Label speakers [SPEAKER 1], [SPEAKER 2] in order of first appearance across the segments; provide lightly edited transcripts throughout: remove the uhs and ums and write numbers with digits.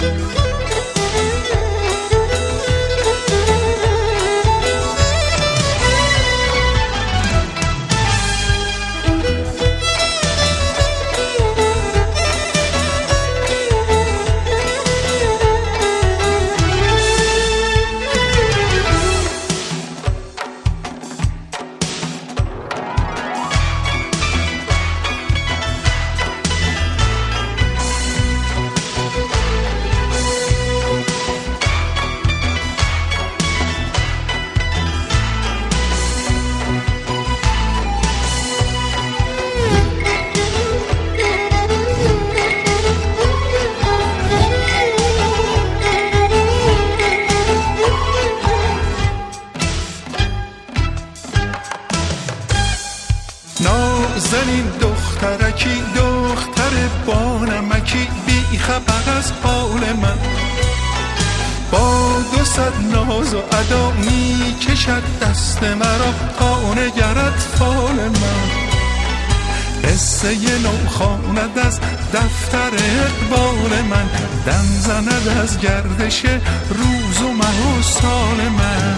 [SPEAKER 1] نازنین دخترکی، دختر بانمکی، بی خبر از حال من، با 200 ناز و ادا می کشد دست مرا تا نگرد فال من. قصه نو خواند از دفتر اقبال من، دم زند از گردش روز و ماه و سال من.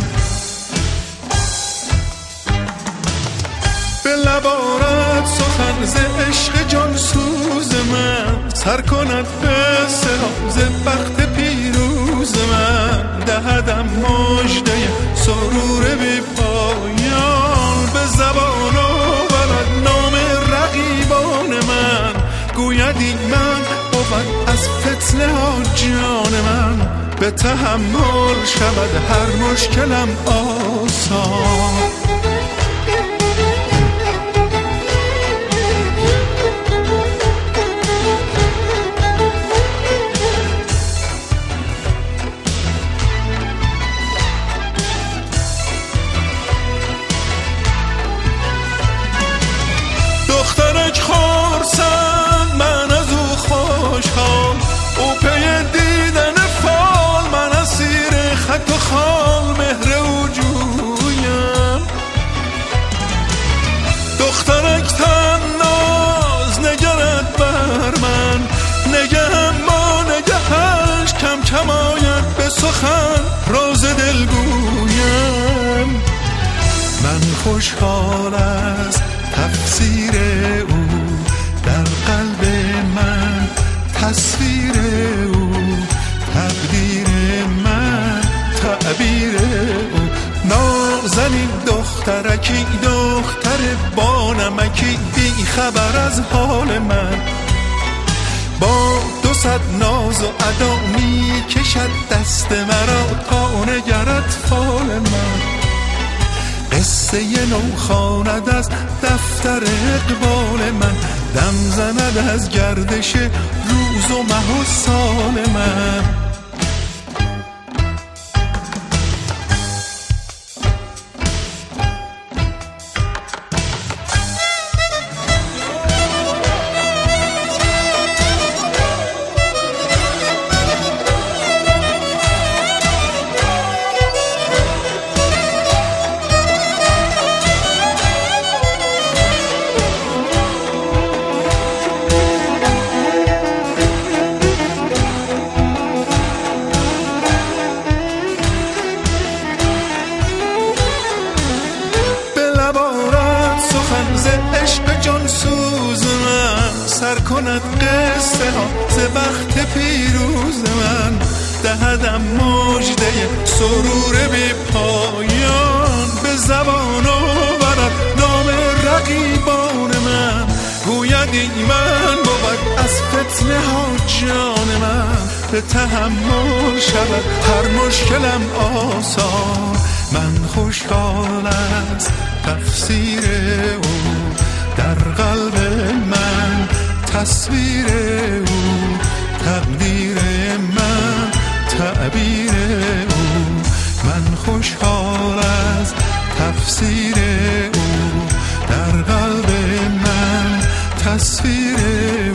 [SPEAKER 1] به لب آرد سخن ز عشق جان سوز من، سر کند قصه ها ز بخت پیروز من. دهدم مژده سرور بی پایان، به زبان آورد نام رقیبان من. گوید این من بود از فتنه ها جان من، به تحمل شود هر مشکلم آسان. دخترک خورسند من از او خوشحال، او پی دیدن فال، من اسیر خط و خال مهر او جویم. دخترک تناز نگرد بر من، نگهم با نگهش کم کم آید به سخن راز دل گویم. من خوشحال از تفسیر او در قلب من، تصویر او تقدیر من، تعبیر او. نازنین دخترکی، دختر بانمکی، بی خبر از حال من، با 200 ناز و ادا می کشد دست مرا تا نگرد فال من. قصه نو خواند از دفتر اقبال من، دم زند از گردش روز و ماه و سال من. سر کند قصه ها ز بخت پیروز من، دهدم مژده سرور بی پایان. به زبان آورد نام رقیبان من، گوید این من بود از فتنه ها جان من. به تحمل شود هر مشکلم آسان. من خوشحال از تفسیر او در قلب من، تصویر او تقدیر من، تعبیر او. من خوشحال از تفسیر او در قلب من، تصویر